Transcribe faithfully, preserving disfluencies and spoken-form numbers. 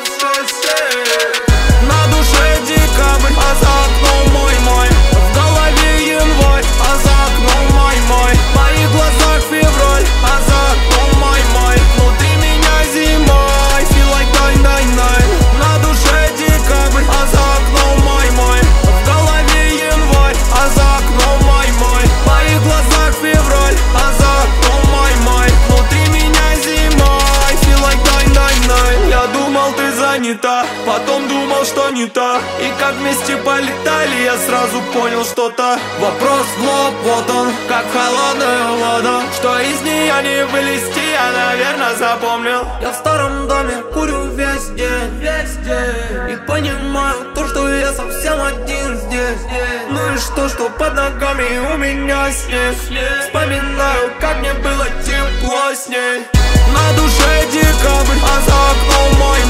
шесть семь. На душе декабрь, а за окном мой-мой. В голове январь, а за окном май-мой. В моих глазах февраль, а за окном май-май. Внутри меня зима, I feel like найн-найн-найн. На душе декабрь, а за окном май-мой. В голове январь, а за окном май-мой. В моих глазах февраль, а за окном май-май. Внутри меня зима, I feel like найн-найн-найн. Я думал, ты занята, потом думал, что не так. И как вместе полетали, я сразу понял что-то. Вопрос в лоб, вот он, как холодная вода. Что из нее не вылезти, я, наверное, запомнил. Я в старом доме курю весь день, весь день. И понимаю то, что я совсем один здесь. Ну и что, что под ногами у меня снег. Вспоминаю, как мне было тепло с ней. На душе декабрь, а за окном мой